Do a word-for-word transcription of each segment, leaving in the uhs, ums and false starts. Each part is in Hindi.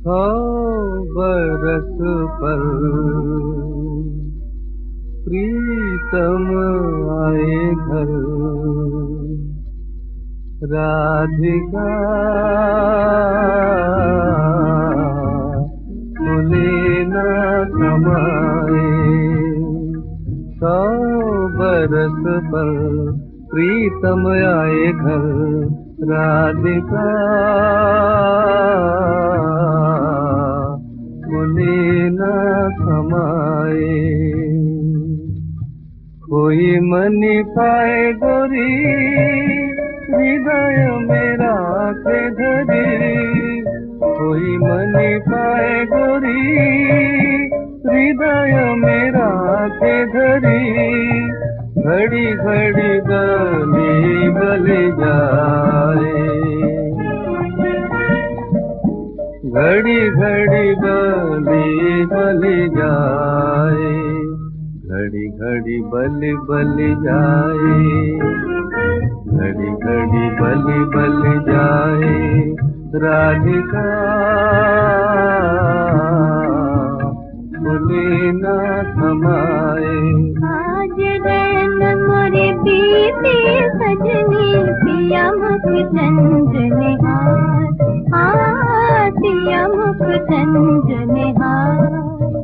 सौ बरस पर प्रीतम आए घर, राधिका बोले न समाए। सौ बरस पर प्रीतम आए घर, राधिका बोले न समाए। कोई मनी पाए गोरी हृदय मेरा के धरी, कोई मनी पाए गोरी हृदय मेरा के धरी, घड़ी घड़ी गली बली जाए, घड़ी घड़ी बली बली जाए, घड़ी घड़ी बली बली जाए, घड़ी घड़ी बली बली जाए, राधिका बोले न समाए। आज रैन मोरे बीते सजनी, पिया मुख चंद्र निहार, हाँ पिया मुख चंद्र निहार।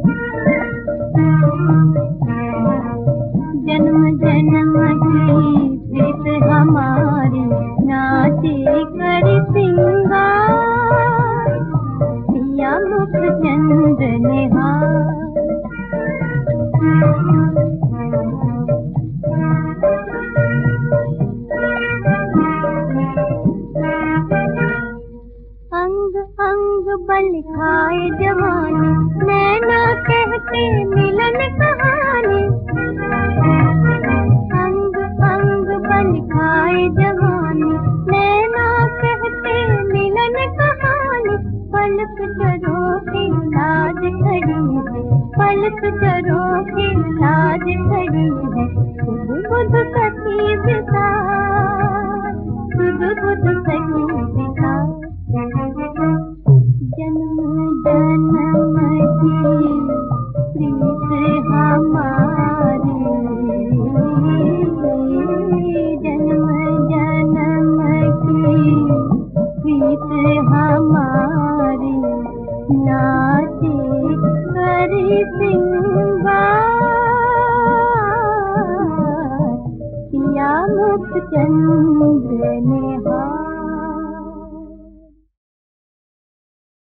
जन्म जन्म की प्रीत हमारी, नाचे कर सिंगार, पिया मुख चंद्र निहार। अंग अंग बल खाए जवानी, नैना कहते मिलन कहानी, अंग अंग बल खाए जवानी, नैना कहते मिलन कहानी। पलक चरों की लाज खड़ी है, पलक चरों की लाज खड़ी है, सुध बुध सखी बिसार, सुध बुध सखी बिसार। जन्म जन्म की प्रीत हमारी, जन्म जन्म की प्रीत हमारी, नाचे करी सिंगार, पिया मुख चंद्र